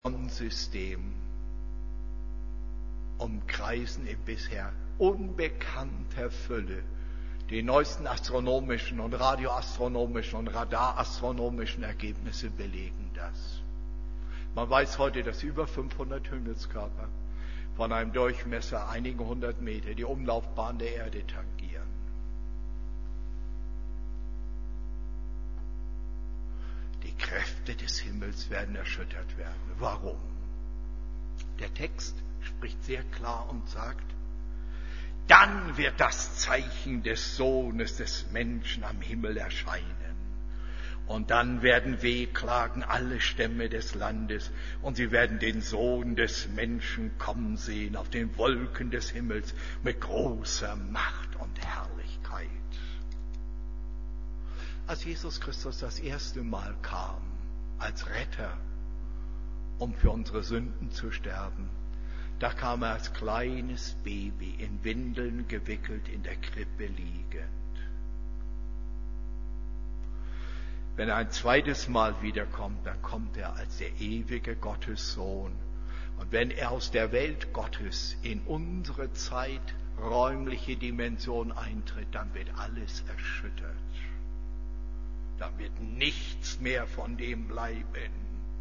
Sonnensystem umkreisen in bisher unbekannter Fülle. Die neuesten astronomischen und radioastronomischen und radarastronomischen Ergebnisse belegen das. Man weiß heute, dass über 500 Himmelskörper von einem Durchmesser einigen 100 Meter die Umlaufbahn der Erde tangieren. Die Kräfte des Himmels werden erschüttert werden. Warum? Der Text spricht sehr klar und sagt, dann wird das Zeichen des Sohnes des Menschen am Himmel erscheinen. Und dann werden wehklagen alle Stämme des Landes und sie werden den Sohn des Menschen kommen sehen auf den Wolken des Himmels mit großer Macht und Herrlichkeit. Als Jesus Christus das erste Mal kam als Retter, um für unsere Sünden zu sterben, da kam er als kleines Baby in Windeln gewickelt in der Krippe liegend. Wenn er ein zweites Mal wiederkommt, dann kommt er als der ewige Gottessohn. Und wenn er aus der Welt Gottes in unsere Zeit, räumliche Dimension eintritt, dann wird alles erschüttert. Dann wird nichts mehr von dem bleiben.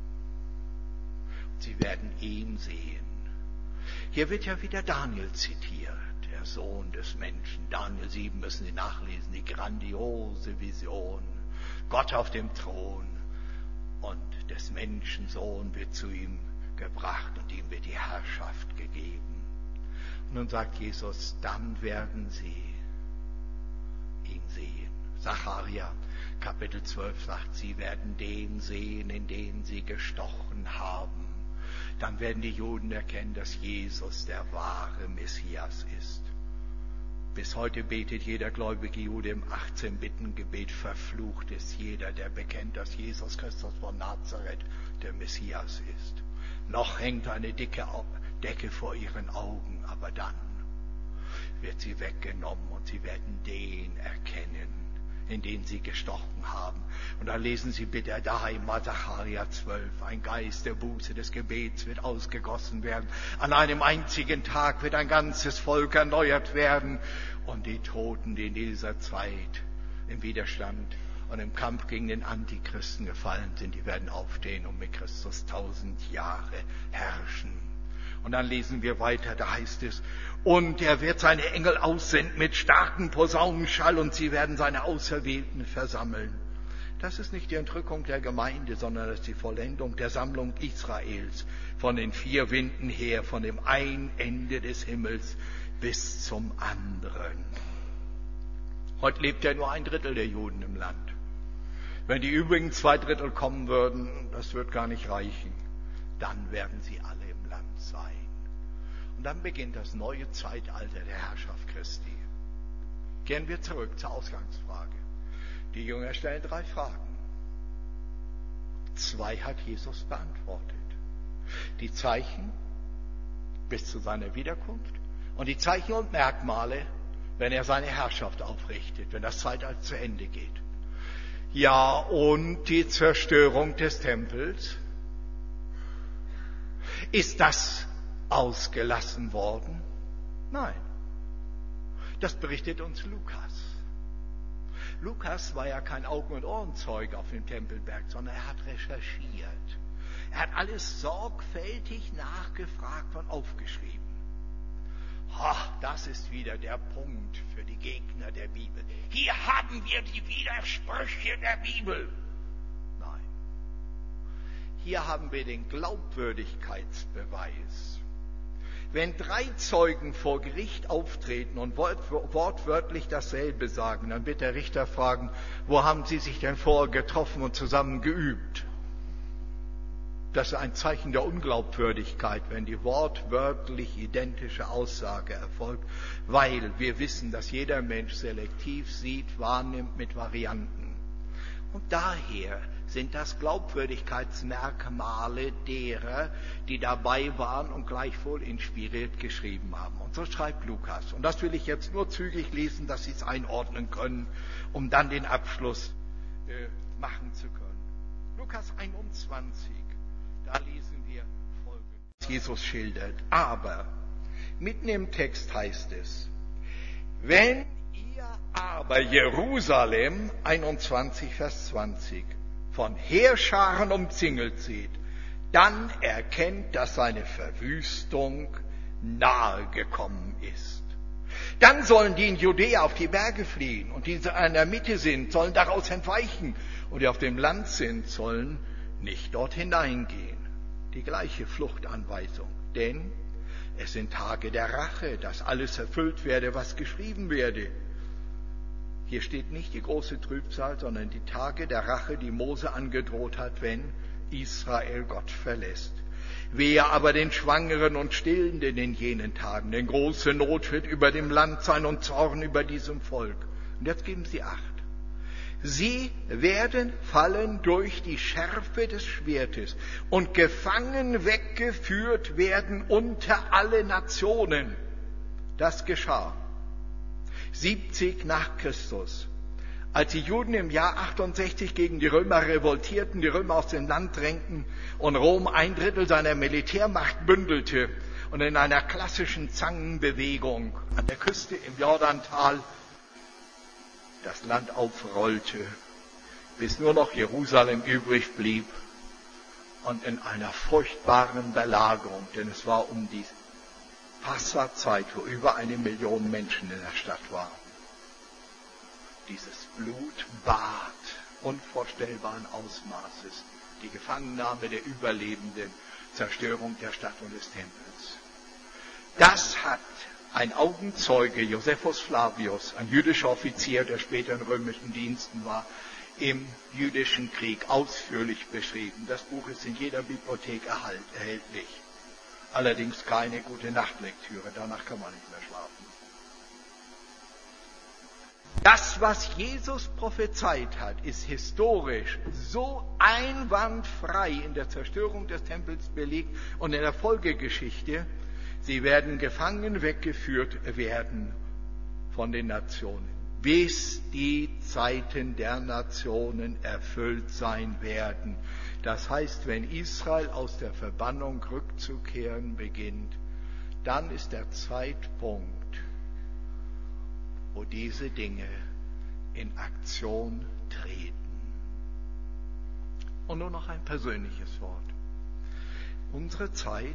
Sie werden ihn sehen. Hier wird ja wieder Daniel zitiert, der Sohn des Menschen. Daniel 7 müssen Sie nachlesen, die grandiose Vision. Gott auf dem Thron und des Menschen Sohn wird zu ihm gebracht und ihm wird die Herrschaft gegeben. Und nun sagt Jesus, dann werden sie ihn sehen. Sacharja Kapitel 12 sagt, sie werden den sehen, in den sie gestochen haben. Dann werden die Juden erkennen, dass Jesus der wahre Messias ist. Bis heute betet jeder gläubige Jude im 18-Bitten-Gebet, verflucht ist jeder, der bekennt, dass Jesus Christus von Nazareth der Messias ist. Noch hängt eine dicke Decke vor ihren Augen, aber dann wird sie weggenommen und sie werden den erkennen, in den sie gestochen haben. Und dann lesen Sie bitte daheim mal Sacharja 12. Ein Geist der Buße, des Gebets wird ausgegossen werden. An einem einzigen Tag wird ein ganzes Volk erneuert werden. Und die Toten, die in dieser Zeit im Widerstand und im Kampf gegen den Antichristen gefallen sind, die werden aufstehen und mit Christus 1000 Jahre herrschen. Und dann lesen wir weiter, da heißt es, und er wird seine Engel aussenden mit starkem Posaunenschall und sie werden seine Auserwählten versammeln. Das ist nicht die Entrückung der Gemeinde, sondern das ist die Vollendung der Sammlung Israels von den 4 Winden her, von dem einen Ende des Himmels bis zum anderen. Heute lebt ja nur 1/3 der Juden im Land. Wenn die übrigen 2/3 kommen würden, das wird gar nicht reichen, dann werden sie alle im Land sein. Und dann beginnt das neue Zeitalter der Herrschaft Christi. Kehren wir zurück zur Ausgangsfrage. Die Jünger stellen 3 Fragen. 2 hat Jesus beantwortet. Die Zeichen bis zu seiner Wiederkunft und die Zeichen und Merkmale, wenn er seine Herrschaft aufrichtet, wenn das Zeitalter zu Ende geht. Ja, und die Zerstörung des Tempels. Ist das ausgelassen worden? Nein. Das berichtet uns Lukas. Lukas war ja kein Augen- und Ohrenzeuge auf dem Tempelberg, sondern er hat recherchiert. Er hat alles sorgfältig nachgefragt und aufgeschrieben. Das ist wieder der Punkt für die Gegner der Bibel. Hier haben wir die Widersprüche der Bibel. Nein. Hier haben wir den Glaubwürdigkeitsbeweis. Wenn 3 Zeugen vor Gericht auftreten und wortwörtlich dasselbe sagen, dann wird der Richter fragen, wo haben sie sich denn vorher getroffen und zusammen geübt? Das ist ein Zeichen der Unglaubwürdigkeit, wenn die wortwörtlich identische Aussage erfolgt, weil wir wissen, dass jeder Mensch selektiv sieht, wahrnimmt mit Varianten. Und daher sind das Glaubwürdigkeitsmerkmale derer, die dabei waren und gleichwohl inspiriert geschrieben haben. Und so schreibt Lukas. Und das will ich jetzt nur zügig lesen, dass Sie es einordnen können, um dann den Abschluss machen zu können. Lukas 21, da lesen wir, Jesus schildert. Aber mitten im Text heißt es, wenn ihr aber Jerusalem, 21 Vers 20, von Heerscharen umzingelt seht, dann erkennt, dass seine Verwüstung nahe gekommen ist. Dann sollen die in Judäa auf die Berge fliehen, und die in der Mitte sind, sollen daraus entweichen, und die auf dem Land sind, sollen nicht dort hineingehen. Die gleiche Fluchtanweisung. Denn es sind Tage der Rache, dass alles erfüllt werde, was geschrieben werde. Hier steht nicht die große Trübsal, sondern die Tage der Rache, die Mose angedroht hat, wenn Israel Gott verlässt. Wehe aber den Schwangeren und Stillenden in jenen Tagen, denn große Not wird über dem Land sein und Zorn über diesem Volk. Und jetzt geben Sie Acht. Sie werden fallen durch die Schärfe des Schwertes und gefangen weggeführt werden unter alle Nationen. Das geschah 70 nach Christus. Als die Juden im Jahr 68 gegen die Römer revoltierten, die Römer aus dem Land drängten und Rom 1/3 seiner Militärmacht bündelte und in einer klassischen Zangenbewegung an der Küste im Jordantal das Land aufrollte, bis nur noch Jerusalem übrig blieb und in einer furchtbaren Belagerung, denn es war um die Passazeit, wo über 1 Million Menschen in der Stadt waren. Dieses Blutbad unvorstellbaren Ausmaßes, die Gefangennahme der Überlebenden, Zerstörung der Stadt und des Tempels. Das hat ein Augenzeuge, Josephus Flavius, ein jüdischer Offizier, der später in römischen Diensten war, im jüdischen Krieg ausführlich beschrieben. Das Buch ist in jeder Bibliothek erhältlich. Allerdings keine gute Nachtlektüre, danach kann man nicht mehr schlafen. Das, was Jesus prophezeit hat, ist historisch so einwandfrei in der Zerstörung des Tempels belegt und in der Folgegeschichte. Sie werden gefangen weggeführt werden von den Nationen, bis die Zeiten der Nationen erfüllt sein werden. Das heißt, wenn Israel aus der Verbannung rückzukehren beginnt, dann ist der Zeitpunkt, wo diese Dinge in Aktion treten. Und nur noch ein persönliches Wort. Unsere Zeit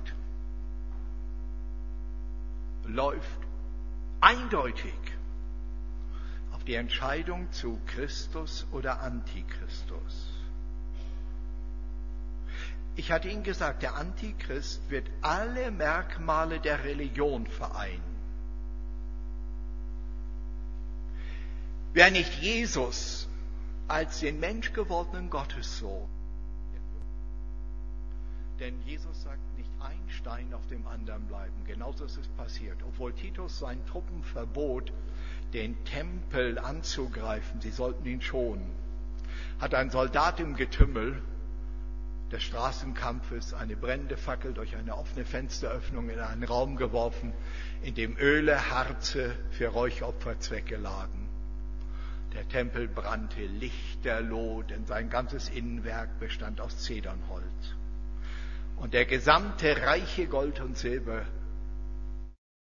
läuft eindeutig auf die Entscheidung zu Christus oder Antichristus. Ich hatte Ihnen gesagt, der Antichrist wird alle Merkmale der Religion vereinen. Wer nicht Jesus als den menschgewordenen Gottessohn, denn Jesus sagt, nicht ein Stein auf dem anderen bleiben. Genauso ist es passiert. Obwohl Titus seinen Truppen verbot, den Tempel anzugreifen, sie sollten ihn schonen, hat ein Soldat im Getümmel des Straßenkampfes eine brennende Fackel durch eine offene Fensteröffnung in einen Raum geworfen, in dem Öle, Harze für Räuchopferzwecke lagen. Der Tempel brannte lichterloh, denn sein ganzes Innenwerk bestand aus Zedernholz. Und der gesamte reiche Gold und Silber